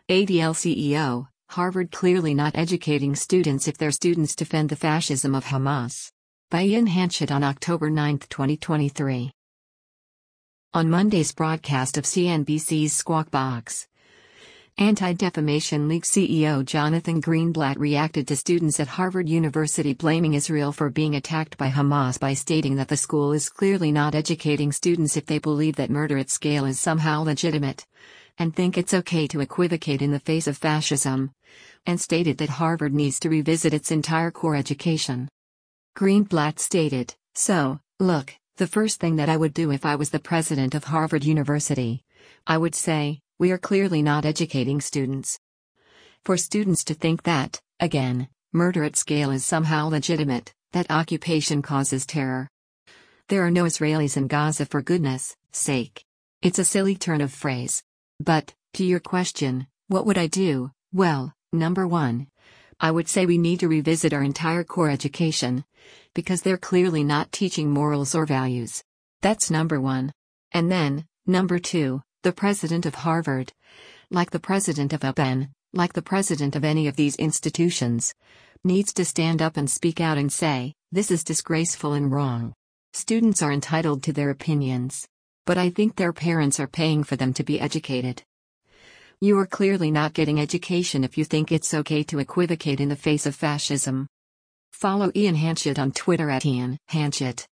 ADL CEO, Harvard clearly not educating students if their students defend the fascism of Hamas. By Ian Hanchett on October 9, 2023. On Monday's broadcast of CNBC's Squawk Box, Anti-Defamation League CEO Jonathan Greenblatt reacted to students at Harvard University blaming Israel for being attacked by Hamas by stating that the school is clearly not educating students if they believe that murder at scale is somehow legitimate, and think it's okay to equivocate in the face of fascism, and stated that Harvard needs to revisit its entire core education. Greenblatt stated, "So, look, the first thing that I would do if I was the president of Harvard University, I would say, we are clearly not educating students. For students to think that, again, murder at scale is somehow legitimate, that occupation causes terror. There are no Israelis in Gaza for goodness sake. It's a silly turn of phrase. But, to your question, what would I do? Well, number one, I would say we need to revisit our entire core education, because they're clearly not teaching morals or values. That's number one. And then, number two, the president of Harvard, like the president of UPenn, like the president of any of these institutions, needs to stand up and speak out and say, this is disgraceful and wrong. Students are entitled to their opinions. But I think their parents are paying for them to be educated. You are clearly not getting education if you think it's okay to equivocate in the face of fascism." Follow Ian Hanchett on Twitter at Ian Hanchett.